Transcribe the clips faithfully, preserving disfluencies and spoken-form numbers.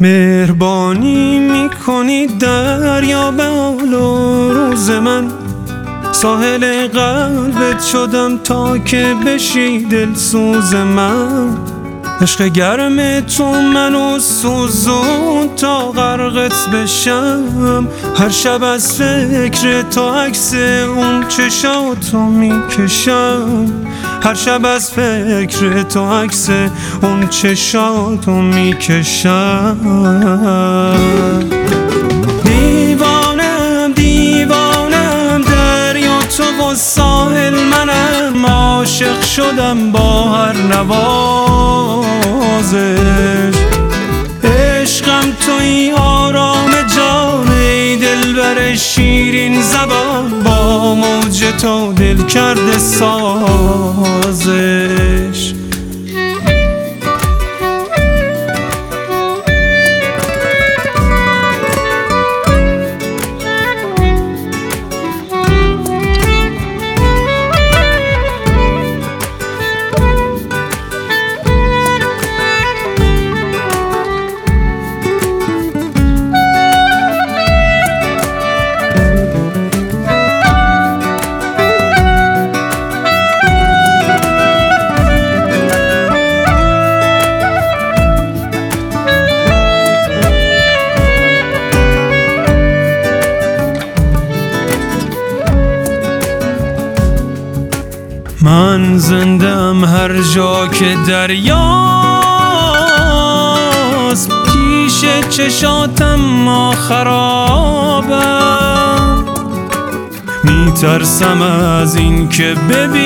مهربانی میکنی دریا به حال و روز من، ساحل قلبت شدم تا که بشی دلسوز من. عشق گرم تو منو سوزون تا غرقت بشم، هر شب از فکر تو عکس اون چشاتو میکشم، هر شب از فکر تو عکس اون چشاتو میکشم. دیوانم دیوانم دریا تو و ساحل منم، عاشق شدم با هر نوازش. عشقم توی آرام جان، ای دلبر شیرین زبان، با موج تو دل کرده سازش. من زندم هر جا که دریاست، پیش چشاتم ما خرابم. میترسم از این که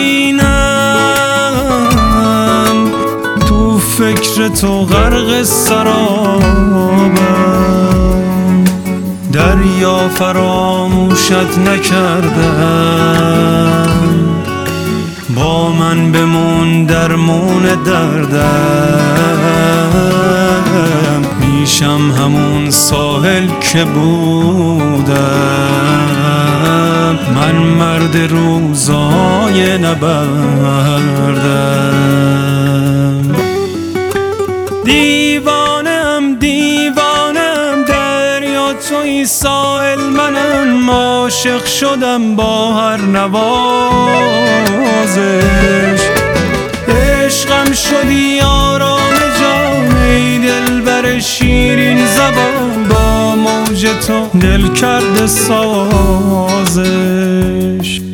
ببینم تو فکر تو غرق سرابم. دریا فراموشت نکردم، با من بمون درمون دردم. میشم همون ساحل که بودم، من مرد روزای نبردم. دیوانم دیوانم دریا توی ساحل منم، عاشق شدم با هر نوازش. عشقم شدی آرام جان، ای دلبر شیرین زبان، با موج تو دل کرده سازش.